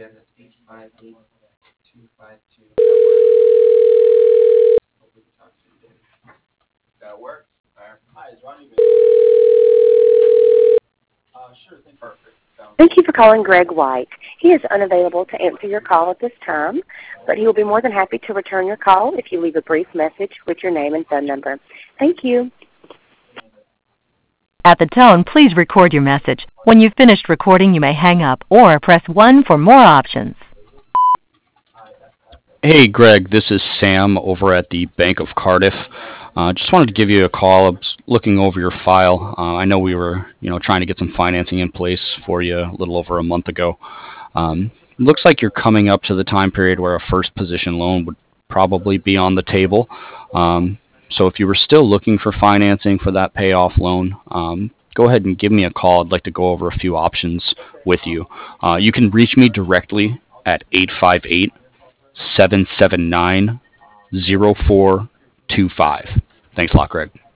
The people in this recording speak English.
Thank you for calling Greg White. He is unavailable to answer your call at this time, but he will be more than happy to return your call if you leave a brief message with your name and phone number. Thank you. At the tone, please record your message. When you've finished recording, you may hang up or press 1 for more options. Hey, Greg, this is Sam over at the Bank of Cardiff. Just wanted to give you a call. I was looking over your file. I know we were, trying to get some financing in place for you a little over a month ago. Looks like you're coming up to the time period where a first position loan would probably be on the table. So if you were still looking for financing for that payoff loan, go ahead and give me a call. I'd like to go over a few options with you. You can reach me directly at 858-779-0425. Thanks a lot, Greg.